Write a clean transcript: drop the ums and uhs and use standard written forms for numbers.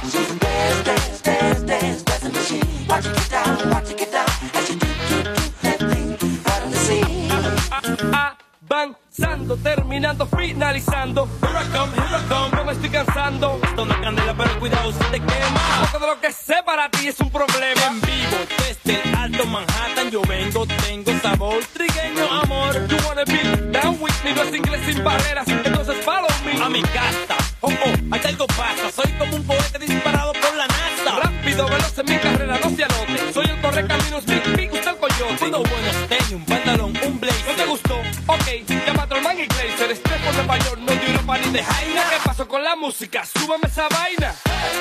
She's a dance, dance, dance, dance, dancing machine. Watch it get down, watch it get down. As you do that thing out of the scene. Avanzando, terminando, finalizando. Here I come, no me estoy cansando. Esto no es candela, pero cuidado, se te quema. Porque de lo que sé para ti es un problema. En vivo, desde el Alto Manhattan yo vengo, tengo sabor trigueño, amor. You wanna be down with me, no es inglés sin barreras, entonces follow me. A mi casa, aquí algo pasa, soy como un cohete disparado por la NASA. Rápido, veloz en mi carrera, no se anote. Soy el correcaminos, big, big, usted el coyote. Unos buenos tenis, un pantalón, un blazer. ¿No te gustó? Ok, llama a Trollman y Glazer. Estoy por Nueva York, no de Europa ni de Jaina. ¿Qué pasó con la música? Súbame esa vaina.